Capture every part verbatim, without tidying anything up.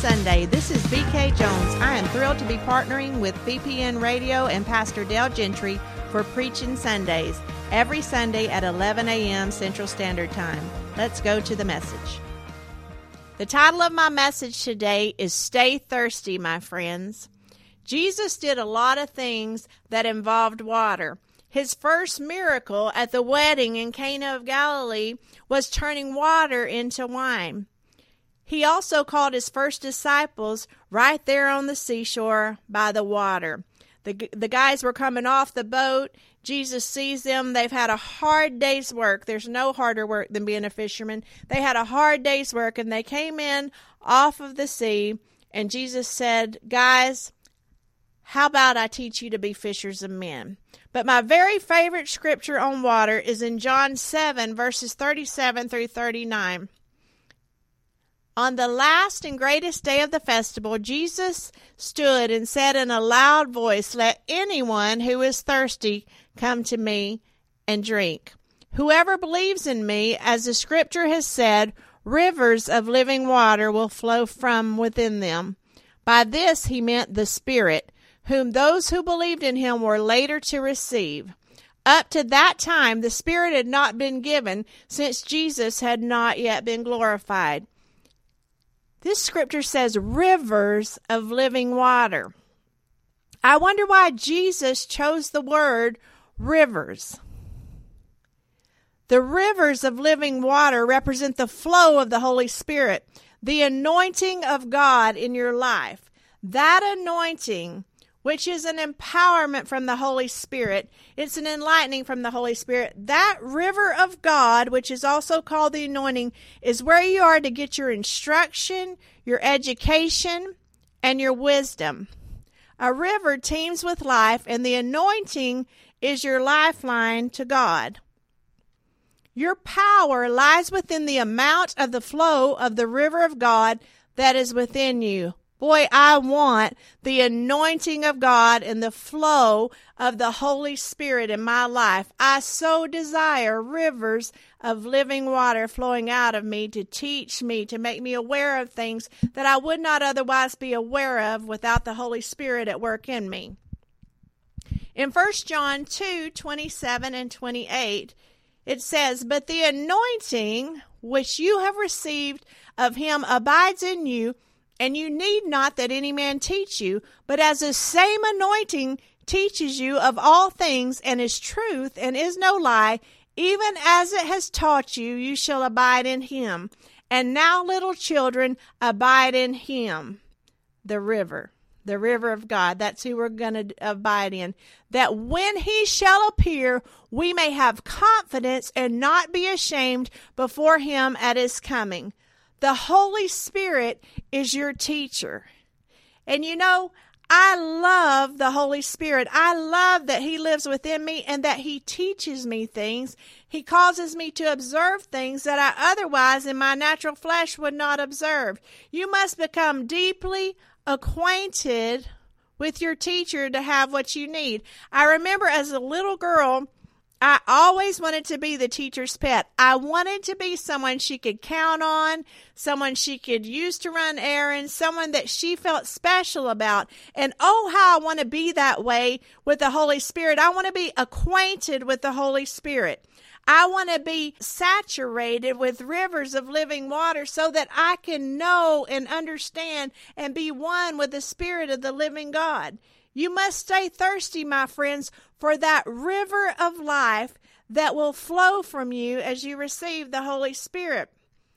Sunday. This is B K Jones. I am thrilled to be partnering with B P N Radio and Pastor Dale Gentry for Preaching Sundays every Sunday at eleven a.m. Central Standard Time. Let's go to the message. The title of my message today is Stay Thirsty, my friends. Jesus did a lot of things that involved water. His first miracle at the wedding in Cana of Galilee was turning water into wine. He also called his first disciples right there on the seashore by the water. The, the guys were coming off the boat. Jesus sees them. They've had a hard day's work. There's no harder work than being a fisherman. They had a hard day's work, and they came in off of the sea, and Jesus said, guys, how about I teach you to be fishers of men? But my very favorite scripture on water is in John seven, verses thirty-seven through thirty-nine. On the last and greatest day of the festival, Jesus stood and said in a loud voice, let anyone who is thirsty come to me and drink. Whoever believes in me, as the scripture has said, rivers of living water will flow from within them. By this he meant the Spirit, whom those who believed in him were later to receive. Up to that time, the Spirit had not been given, since Jesus had not yet been glorified. This scripture says rivers of living water. I wonder why Jesus chose the word rivers. The rivers of living water represent the flow of the Holy Spirit, the anointing of God in your life. That anointing, which is an empowerment from the Holy Spirit, it's an enlightening from the Holy Spirit. That river of God, which is also called the anointing, is where you are to get your instruction, your education, and your wisdom. A river teems with life, and the anointing is your lifeline to God. Your power lies within the amount of the flow of the river of God that is within you. Boy, I want the anointing of God and the flow of the Holy Spirit in my life. I so desire rivers of living water flowing out of me to teach me, to make me aware of things that I would not otherwise be aware of without the Holy Spirit at work in me. In First John two, twenty-seven and twenty-eight, it says, but the anointing which you have received of him abides in you, and you need not that any man teach you, but as the same anointing teaches you of all things, and is truth, and is no lie, even as it has taught you, you shall abide in him. And now, little children, abide in him, the river, the river of God. That's who we're going to abide in. That when he shall appear, we may have confidence and not be ashamed before him at his coming. The Holy Spirit is your teacher. And you know, I love the Holy Spirit. I love that he lives within me and that he teaches me things. He causes me to observe things that I otherwise in my natural flesh would not observe. You must become deeply acquainted with your teacher to have what you need. I remember as a little girl, I always wanted to be the teacher's pet. I wanted to be someone she could count on, someone she could use to run errands, someone that she felt special about. And oh, how I want to be that way with the Holy Spirit. I want to be acquainted with the Holy Spirit. I want to be saturated with rivers of living water so that I can know and understand and be one with the Spirit of the living God. You must stay thirsty, my friends, for that river of life that will flow from you as you receive the Holy Spirit.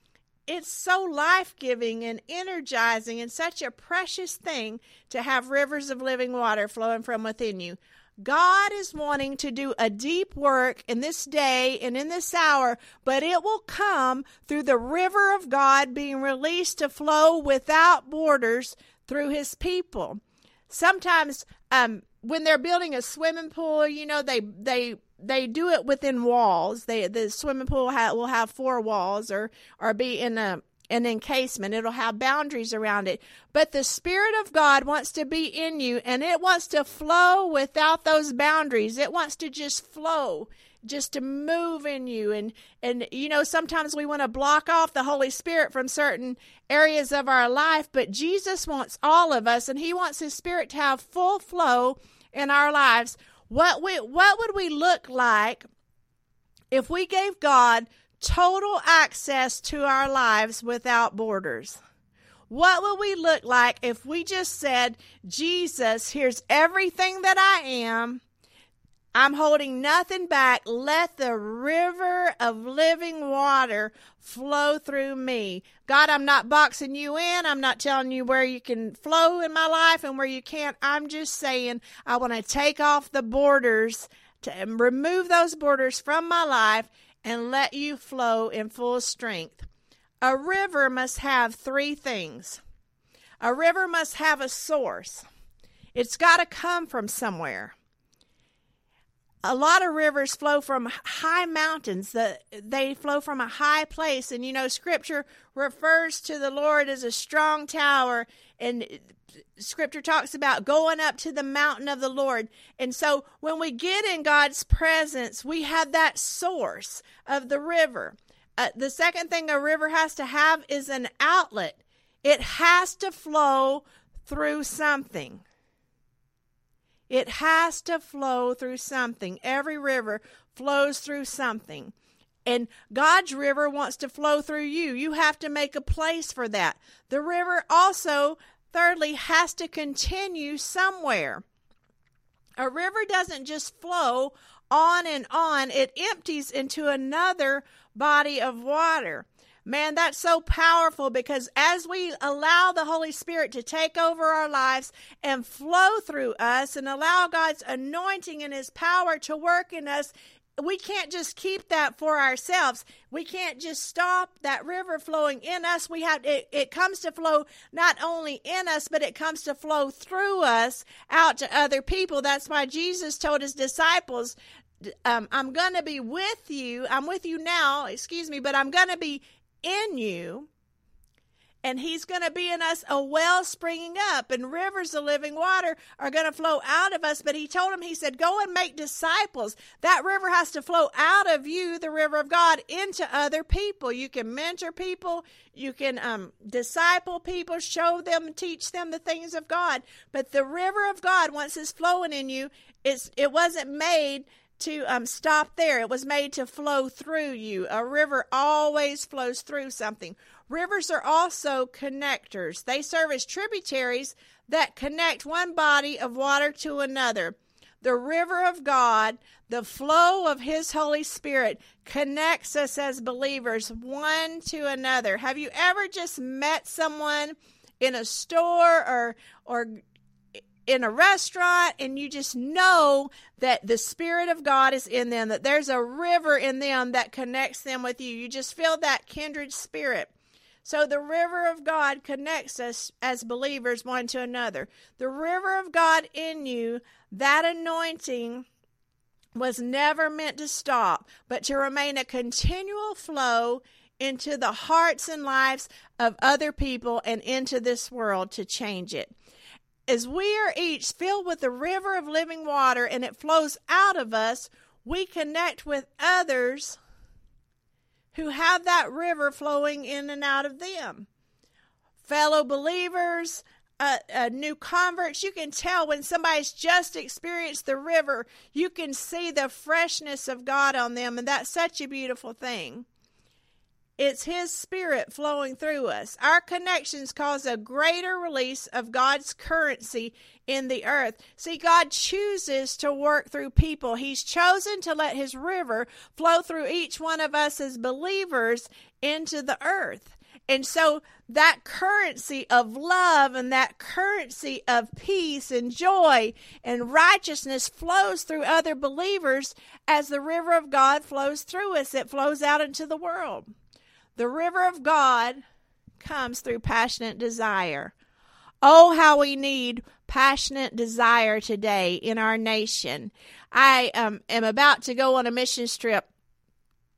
It's so life-giving and energizing and such a precious thing to have rivers of living water flowing from within you. God is wanting to do a deep work in this day and in this hour, but it will come through the river of God being released to flow without borders through his people. Sometimes um, when they're building a swimming pool, you know, they they they do it within walls. They the swimming pool ha- will have four walls or or be in a an encasement. It'll have boundaries around it. But the Spirit of God wants to be in you, and it wants to flow without those boundaries. It wants to just flow. just to move in you. And, and you know, sometimes we want to block off the Holy Spirit from certain areas of our life, but Jesus wants all of us, and he wants his Spirit to have full flow in our lives. What we, what would we look like if we gave God total access to our lives without borders? What would we look like if we just said, Jesus, here's everything that I am. I'm holding nothing back. Let the river of living water flow through me. God, I'm not boxing you in. I'm not telling you where you can flow in my life and where you can't. I'm just saying I want to take off the borders, to remove those borders from my life and let you flow in full strength. A river must have three things. A river must have a source. It's got to come from somewhere. A lot of rivers flow from high mountains. The, they flow from a high place. And, you know, Scripture refers to the Lord as a strong tower. And Scripture talks about going up to the mountain of the Lord. And so when we get in God's presence, we have that source of the river. Uh, the second thing a river has to have is an outlet. It has to flow through something. It has to flow through something. Every river flows through something. And God's river wants to flow through you. You have to make a place for that. The river also, thirdly, has to continue somewhere. A river doesn't just flow on and on. It empties into another body of water. Man, that's so powerful, because as we allow the Holy Spirit to take over our lives and flow through us and allow God's anointing and his power to work in us, we can't just keep that for ourselves. We can't just stop that river flowing in us. We have it, it comes to flow not only in us, but it comes to flow through us out to other people. That's why Jesus told his disciples, um, I'm going to be with you. I'm with you now, excuse me, but I'm going to be in you, and he's going to be in us, a well springing up, and rivers of living water are going to flow out of us. But he told him, he said, go and make disciples. That river has to flow out of you, the river of God, into other people. You can mentor people, you can um, disciple people, show them, teach them the things of God. But the river of God, once it's flowing in you, it's, it wasn't made to um, stop there. It was made to flow through you. A river always flows through something. Rivers are also connectors. They serve as tributaries that connect one body of water to another. The river of God, the flow of his Holy Spirit, connects us as believers one to another. Have you ever just met someone in a store or or in a restaurant, and you just know that the Spirit of God is in them, that there's a river in them that connects them with you? You just feel that kindred spirit. So the river of God connects us as believers one to another. The river of God in you, that anointing was never meant to stop, but to remain a continual flow into the hearts and lives of other people and into this world to change it. As we are each filled with the river of living water and it flows out of us, we connect with others who have that river flowing in and out of them. Fellow believers, uh, uh, new converts, you can tell when somebody's just experienced the river, you can see the freshness of God on them, and that's such a beautiful thing. It's his Spirit flowing through us. Our connections cause a greater release of God's currency in the earth. See, God chooses to work through people. He's chosen to let his river flow through each one of us as believers into the earth. And so that currency of love and that currency of peace and joy and righteousness flows through other believers as the river of God flows through us. It flows out into the world. The river of God comes through passionate desire. Oh, how we need passionate desire today in our nation. I um, am about to go on a mission trip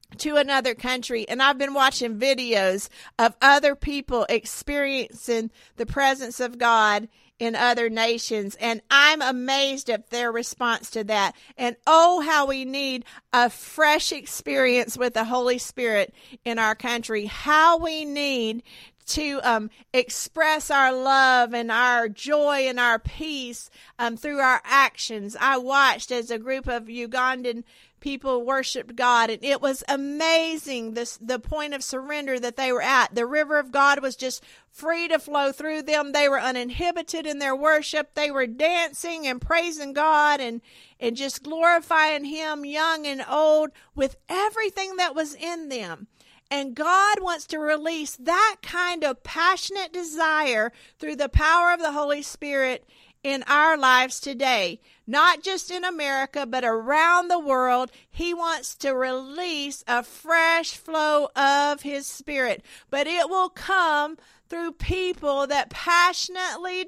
to another country, and I've been watching videos of other people experiencing the presence of God in other nations, and I'm amazed at their response to that. And oh, how we need a fresh experience with the Holy Spirit in our country. How we need to um, express our love and our joy and our peace um, through our actions. I watched as a group of Ugandan people worshiped God, and it was amazing, this, the point of surrender that they were at. The river of God was just free to flow through them. They were uninhibited in their worship. They were dancing and praising God and, and just glorifying Him, young and old, with everything that was in them. And God wants to release that kind of passionate desire through the power of the Holy Spirit in our lives today. Not just in America, but around the world. He wants to release a fresh flow of His Spirit. But it will come through people that passionately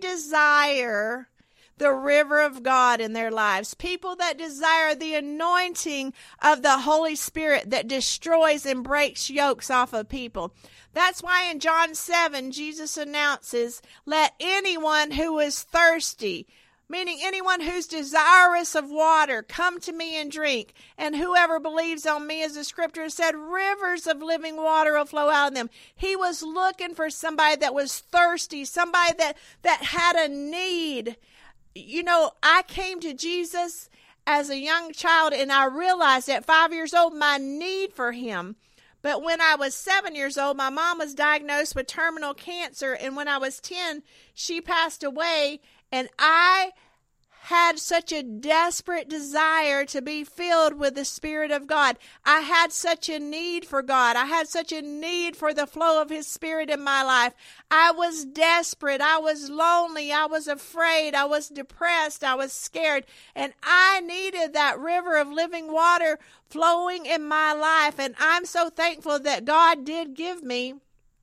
desire the river of God in their lives. People that desire the anointing of the Holy Spirit that destroys and breaks yokes off of people. That's why in John seven, Jesus announces, "Let anyone who is thirsty," meaning anyone who's desirous of water, "come to me and drink. And whoever believes on me," as the scripture said, "rivers of living water will flow out of them." He was looking for somebody that was thirsty, somebody that, that had a need. You know, I came to Jesus as a young child, and I realized at five years old my need for Him. But when I was seven years old, my mom was diagnosed with terminal cancer, and when I was ten, she passed away, and I had such a desperate desire to be filled with the Spirit of God. I had such a need for God. I had such a need for the flow of His Spirit in my life. I was desperate. I was lonely. I was afraid. I was depressed. I was scared. And I needed that river of living water flowing in my life. And I'm so thankful that God did give me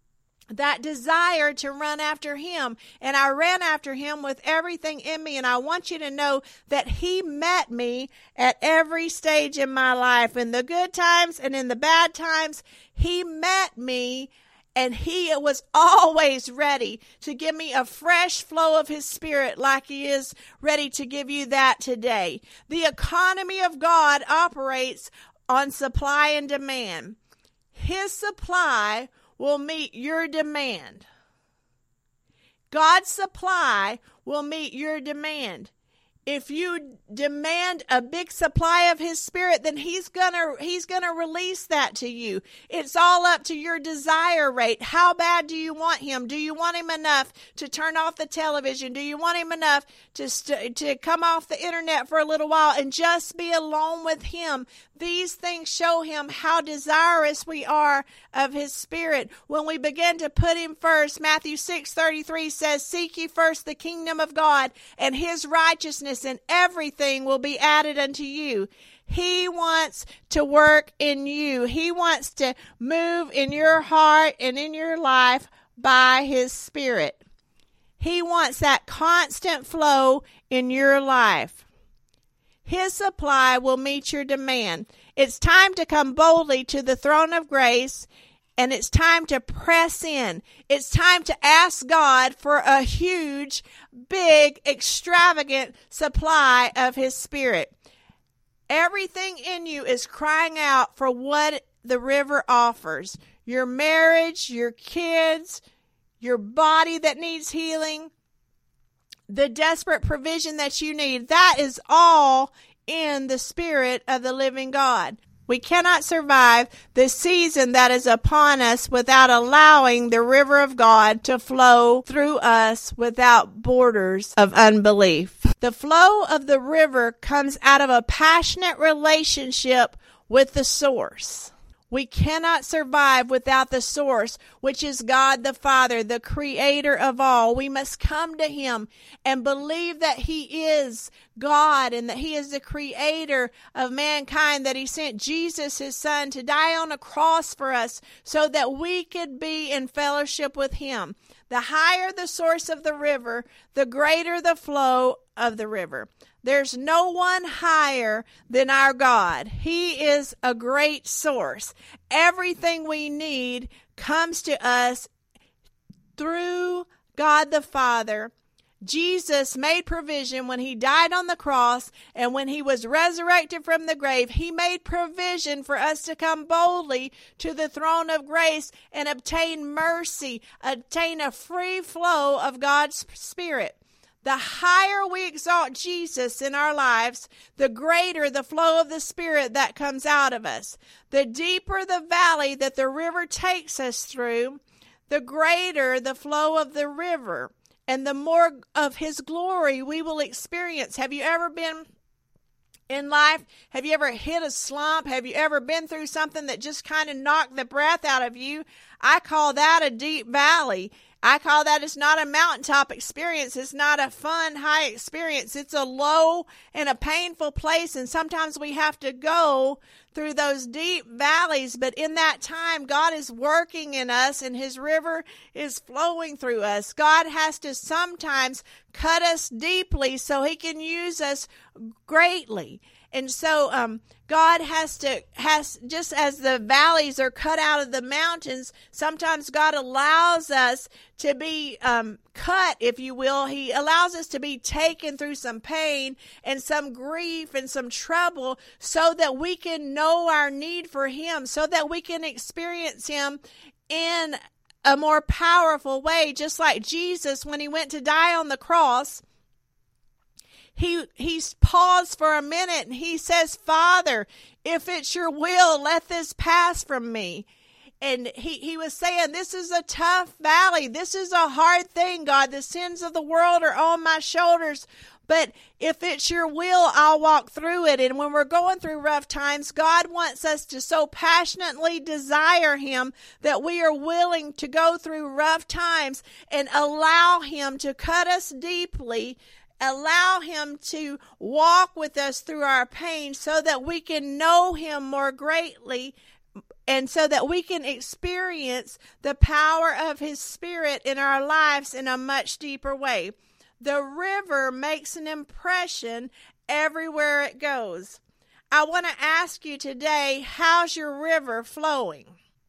that desire to run after Him. And I ran after Him with everything in me. And I want you to know that He met me at every stage in my life. In the good times and in the bad times, He met me. And He was always ready to give me a fresh flow of His Spirit, like He is ready to give you that today. The economy of God operates on supply and demand. His supply will meet your demand. God's supply will meet your demand. If you demand a big supply of His Spirit, then He's gonna He's gonna release that to you. It's all up to your desire rate. How bad do you want Him? Do you want Him enough to turn off the television? Do you want Him enough to st- to come off the internet for a little while and just be alone with Him? These things show Him how desirous we are of His Spirit. When we begin to put Him first, Matthew six thirty-three says, "Seek ye first the kingdom of God and His righteousness, and everything will be added unto you." He wants to work in you. He wants to move in your heart and in your life by His Spirit. He wants that constant flow in your life. His supply will meet your demand. It's time to come boldly to the throne of grace, and it's time to press in. It's time to ask God for a huge, big, extravagant supply of His Spirit. Everything in you is crying out for what the river offers. Your marriage, your kids, your body that needs healing, the desperate provision that you need. That is all in the Spirit of the living God. We cannot survive the season that is upon us without allowing the river of God to flow through us without borders of unbelief. The flow of the river comes out of a passionate relationship with the source. We cannot survive without the source, which is God the Father, the creator of all. We must come to Him and believe that He is God and that He is the creator of mankind, that He sent Jesus, His Son, to die on a cross for us so that we could be in fellowship with Him. The higher the source of the river, the greater the flow of the river. There's no one higher than our God. He is a great source. Everything we need comes to us through God the Father. Jesus made provision when he died on the cross, and when he was resurrected from the grave, he made provision for us to come boldly to the throne of grace and obtain mercy, obtain a free flow of God's Spirit. The higher we exalt Jesus in our lives, the greater the flow of the Spirit that comes out of us. The deeper the valley that the river takes us through, the greater the flow of the river, and the more of his glory we will experience. Have you ever been in life? Have you ever hit a slump? Have you ever been through something that just kind of knocked the breath out of you? I call that a deep valley. I call that, it's not a mountaintop experience. It's not a fun, high experience. It's a low and a painful place, and sometimes we have to go through those deep valleys, but in that time, God is working in us, and his river is flowing through us. God has to sometimes cut us deeply so he can use us greatly. And so um, God has to, has just as the valleys are cut out of the mountains, sometimes God allows us to be um, cut, if you will. He allows us to be taken through some pain and some grief and some trouble so that we can know our need for him, so that we can experience him in a more powerful way. Just like Jesus, when he went to die on the cross, He he's paused for a minute and he says, Father, if it's your will, let this pass from me. And he, he was saying, this is a tough valley. This is a hard thing, God. The sins of the world are on my shoulders. But if it's your will, I'll walk through it. And when we're going through rough times, God wants us to so passionately desire him that we are willing to go through rough times and allow him to cut us deeply, allow him to walk with us through our pain so that we can know him more greatly, and so that we can experience the power of his Spirit in our lives in a much deeper way. The river makes an impression everywhere it goes. I want to ask you today, how's your river flowing?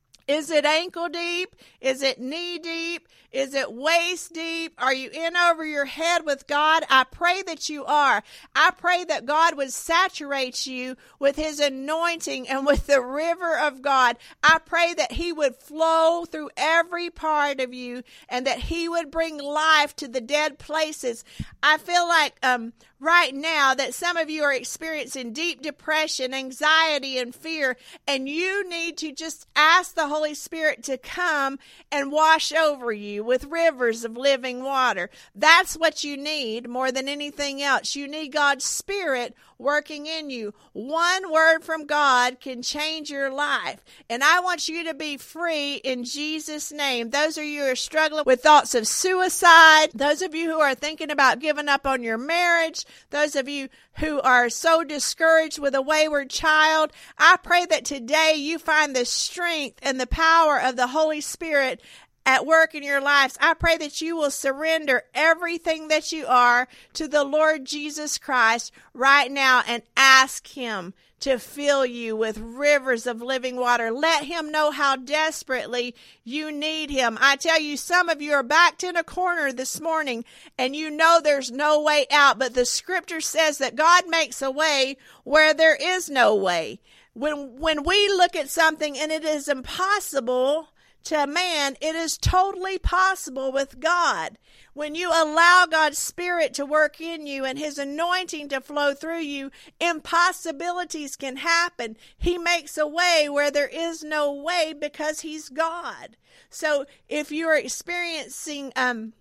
Is it ankle deep? Is it knee deep? Is it waist deep? Are you in over your head with God? I pray that you are. I pray that God would saturate you with his anointing and with the river of God. I pray that he would flow through every part of you and that he would bring life to the dead places. I feel like um, right now that some of you are experiencing deep depression, anxiety, and fear, and you need to just ask the Holy Spirit to come and wash over you with rivers of living water. That's what you need more than anything else. You need God's Spirit working in you. One word from God can change your life. And I want you to be free in Jesus' name. Those of you who are struggling with thoughts of suicide, those of you who are thinking about giving up on your marriage, those of you who are so discouraged with a wayward child, I pray that today you find the strength and the power of the Holy Spirit at work in your lives. I pray that you will surrender everything that you are to the Lord Jesus Christ right now and ask him to fill you with rivers of living water. Let him know how desperately you need him. I tell you, some of you are backed in a corner this morning and you know there's no way out, but the scripture says that God makes a way where there is no way. When, when we look at something and it is impossible to man, it is totally possible with God. When you allow God's Spirit to work in you and his anointing to flow through you, impossibilities can happen. He makes a way where there is no way because he's God. So if you're experiencing um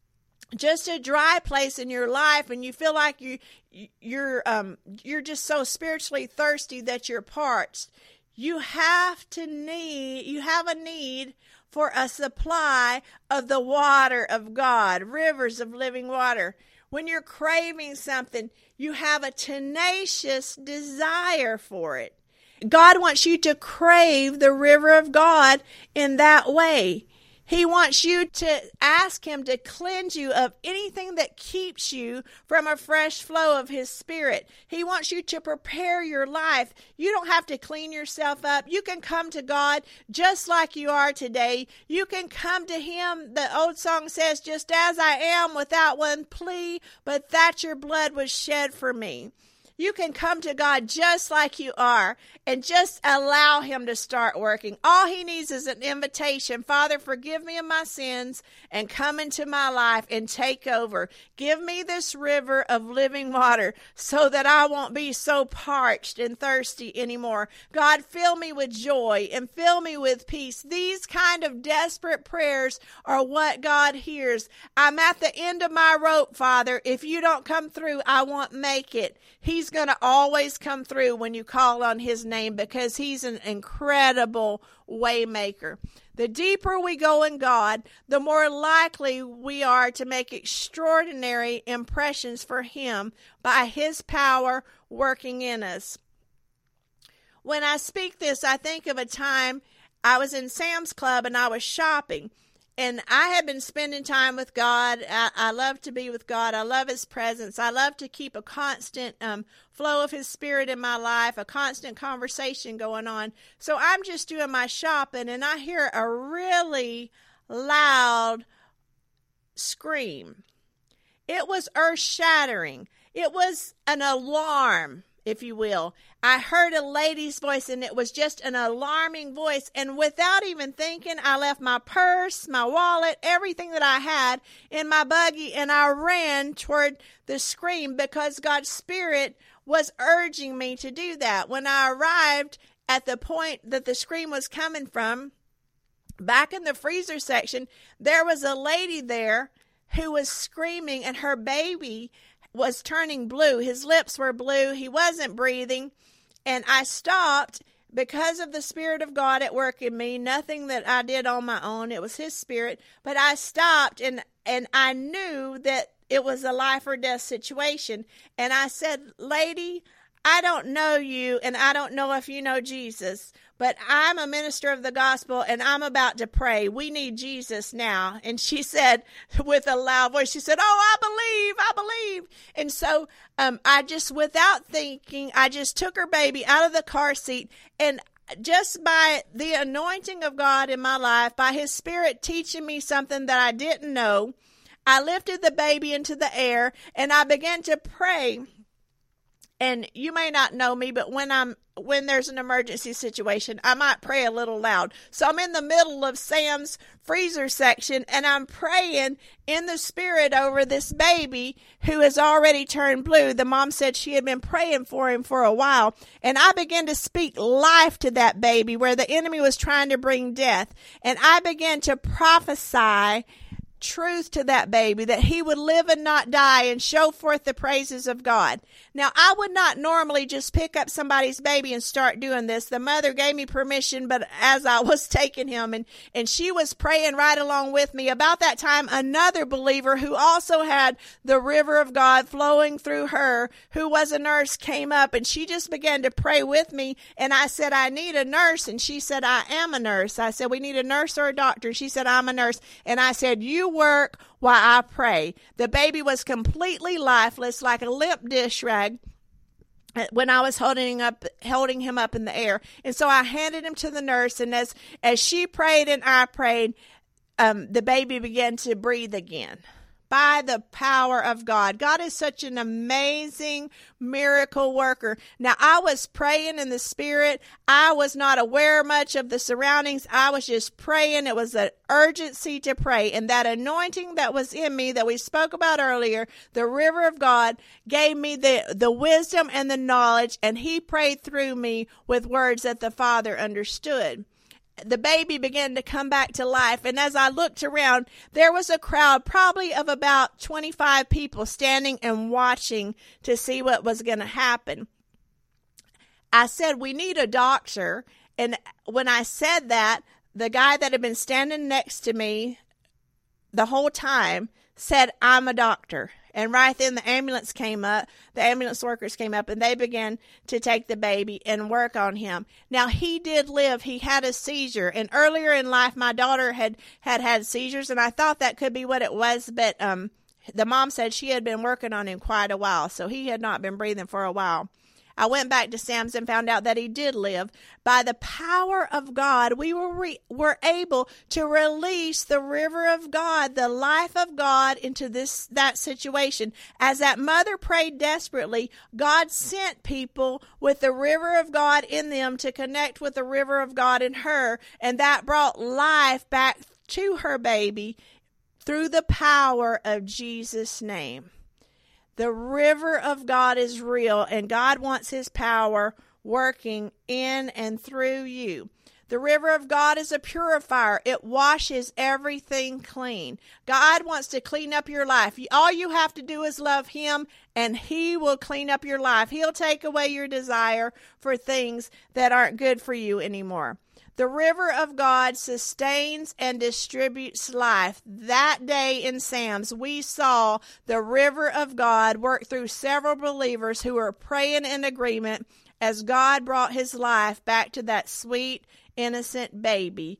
just a dry place in your life and you feel like you you're um you're just so spiritually thirsty that you're parched, You have to need, you have a need for a supply of the water of God, rivers of living water. When you're craving something, you have a tenacious desire for it. God wants you to crave the river of God in that way. He wants you to ask him to cleanse you of anything that keeps you from a fresh flow of his Spirit. He wants you to prepare your life. You don't have to clean yourself up. You can come to God just like you are today. You can come to him. The old song says, just as I am, without one plea, but that your blood was shed for me. You can come to God just like you are and just allow him to start working. All he needs is an invitation. Father, forgive me of my sins and come into my life and take over. Give me this river of living water so that I won't be so parched and thirsty anymore. God, fill me with joy and fill me with peace. These kind of desperate prayers are what God hears. I'm at the end of my rope, Father. If you don't come through, I won't make it. He's going to always come through when you call on his name because he's an incredible way maker. The deeper we go in God, the more likely we are to make extraordinary impressions for him by his power working in us. When I speak this, I think of a time I was in Sam's Club and I was shopping. And I have been spending time with God. I, I love to be with God. I love his presence. I love to keep a constant um, flow of his Spirit in my life, a constant conversation going on. So I'm just doing my shopping, and I hear a really loud scream. It was earth-shattering. It was an alarm, if you will. I heard a lady's voice, and it was just an alarming voice. And without even thinking, I left my purse, my wallet, everything that I had in my buggy, and I ran toward the scream because God's Spirit was urging me to do that. When I arrived at the point that the scream was coming from, back in the freezer section, there was a lady there who was screaming, and her baby was turning blue. His lips were blue. He wasn't breathing. And I stopped because of the Spirit of God at work in me. Nothing that I did on my own. It was his Spirit. But I stopped, and, and I knew that it was a life or death situation. And I said, lady, I don't know you, and I don't know if you know Jesus, but I'm a minister of the gospel, and I'm about to pray. We need Jesus now. And she said with a loud voice, she said, oh, I believe, I believe. And so um, I just, without thinking, I just took her baby out of the car seat, and just by the anointing of God in my life, by his Spirit teaching me something that I didn't know, I lifted the baby into the air, and I began to pray. And you may not know me, but when I'm when there's an emergency situation, I might pray a little loud. So I'm in the middle of Sam's freezer section, and I'm praying in the Spirit over this baby who has already turned blue. The mom said she had been praying for him for a while. And I began to speak life to that baby where the enemy was trying to bring death. And I began to prophesy truth to that baby, that he would live and not die and show forth the praises of God. Now, I would not normally just pick up somebody's baby and start doing this. The mother gave me permission, but as I was taking him, and, and she was praying right along with me. About that time, another believer who also had the river of God flowing through her, who was a nurse, came up, and she just began to pray with me. And I said, I need a nurse. And she said, I am a nurse. I said, we need a nurse or a doctor. She said, I'm a nurse. And I said, you work while I pray. The baby was completely lifeless, like a limp dish rag, when I was holding up, holding him up in the air. And so I handed him to the nurse, and as as she prayed and I prayed, um, the baby began to breathe again. By the power of God. God is such an amazing miracle worker. Now, I was praying in the Spirit. I was not aware much of the surroundings. I was just praying. It was an urgency to pray. And that anointing that was in me that we spoke about earlier, the river of God, gave me the, the wisdom and the knowledge, and he prayed through me with words that the Father understood. The baby began to come back to life. And as I looked around, there was a crowd probably of about twenty-five people standing and watching to see what was going to happen. I said, we need a doctor. And when I said that, the guy that had been standing next to me the whole time said, I'm a doctor. And right then the ambulance came up, the ambulance workers came up, and they began to take the baby and work on him. Now, he did live. He had a seizure. And earlier in life, my daughter had had, had seizures, and I thought that could be what it was, but um, the mom said she had been working on him quite a while, so he had not been breathing for a while. I went back to Sam's and found out that he did live. By the power of God, we were, re- were able to release the river of God, the life of God, into this that situation. As that mother prayed desperately, God sent people with the river of God in them to connect with the river of God in her, and that brought life back to her baby through the power of Jesus' name. The river of God is real, and God wants his power working in and through you. The river of God is a purifier. It washes everything clean. God wants to clean up your life. All you have to do is love him, and he will clean up your life. He'll take away your desire for things that aren't good for you anymore. The river of God sustains and distributes life. That day in Sam's, we saw the river of God work through several believers who were praying in agreement as God brought his life back to that sweet, innocent baby.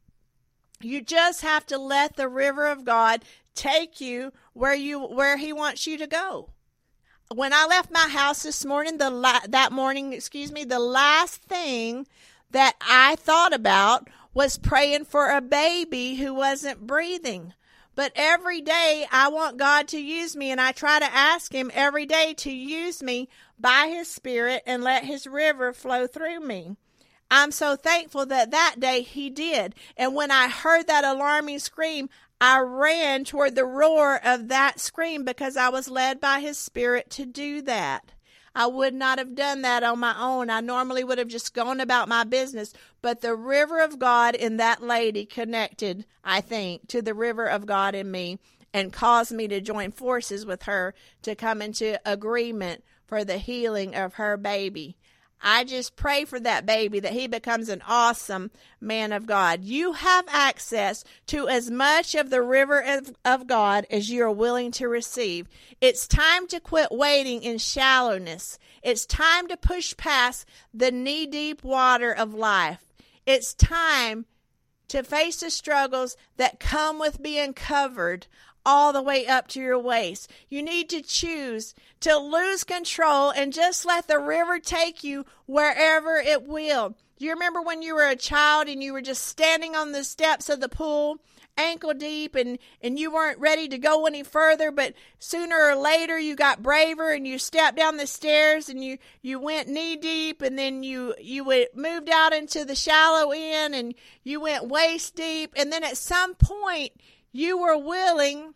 You just have to let the river of God take you where you where he wants you to go. When I left my house this morning, the la- that morning, excuse me, the last thing that I thought about was praying for a baby who wasn't breathing. But every day I want God to use me, and I try to ask him every day to use me by his Spirit and let his river flow through me. I'm so thankful that that day he did. And when I heard that alarming scream, I ran toward the roar of that scream because I was led by his Spirit to do that. I would not have done that on my own. I normally would have just gone about my business. But the river of God in that lady connected, I think, to the river of God in me and caused me to join forces with her to come into agreement for the healing of her baby. I just pray for that baby that he becomes an awesome man of God. You have access to as much of the river of, of God as you are willing to receive. It's time to quit waiting in shallowness. It's time to push past the knee-deep water of life. It's time to face the struggles that come with being covered all the way up to your waist. You need to choose to lose control and just let the river take you wherever it will. You remember when you were a child and you were just standing on the steps of the pool, ankle deep, and, and you weren't ready to go any further, but sooner or later you got braver and you stepped down the stairs and you, you went knee deep, and then you, you went, moved out into the shallow end and you went waist deep, and then at some point you were willing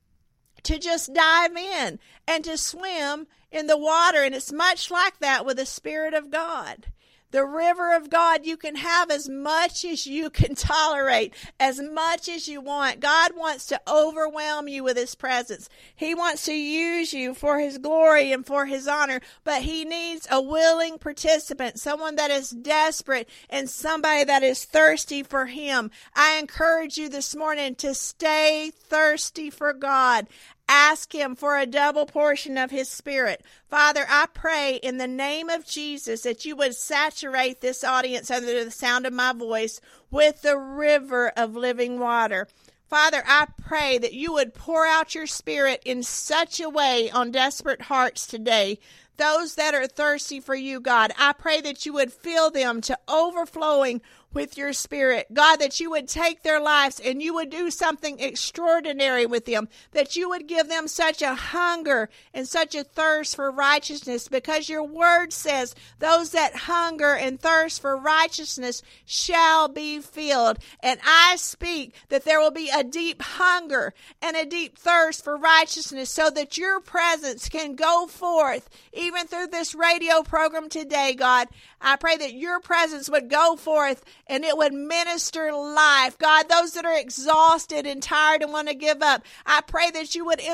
to just dive in and to swim in the water. And it's much like that with the Spirit of God. The river of God, you can have as much as you can tolerate, as much as you want. God wants to overwhelm you with his presence. He wants to use you for his glory and for his honor, but he needs a willing participant, someone that is desperate and somebody that is thirsty for him. I encourage you this morning to stay thirsty for God. Ask him for a double portion of his Spirit. Father, I pray in the name of Jesus that you would saturate this audience under the sound of my voice with the river of living water. Father, I pray that you would pour out your Spirit in such a way on desperate hearts today. Those that are thirsty for you, God, I pray that you would fill them to overflowing with your Spirit. God, that you would take their lives and you would do something extraordinary with them, that you would give them such a hunger and such a thirst for righteousness, because your word says those that hunger and thirst for righteousness shall be filled. And I speak that there will be a deep hunger and a deep thirst for righteousness, so that your presence can go forth even through this radio program today, God. I pray that your presence would go forth and it would minister life. God, those that are exhausted and tired and want to give up, I pray that you would infuse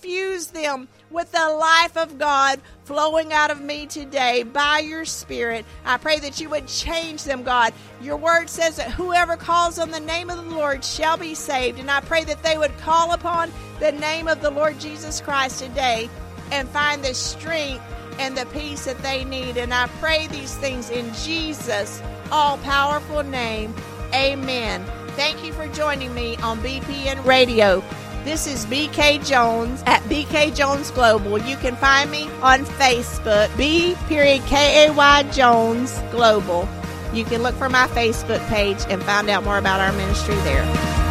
infuse them with the life of God flowing out of me today by your Spirit. I pray that you would change them, God. Your word says that whoever calls on the name of the Lord shall be saved. And I pray that they would call upon the name of the Lord Jesus Christ today and find the strength and the peace that they need. And I pray these things in Jesus' all-powerful name. Amen. Thank you for joining me on B P N Radio. This is B K Jones at B K Jones Global. You can find me on Facebook, B period K A Y Jones Global. You can look for my Facebook page and find out more about our ministry there.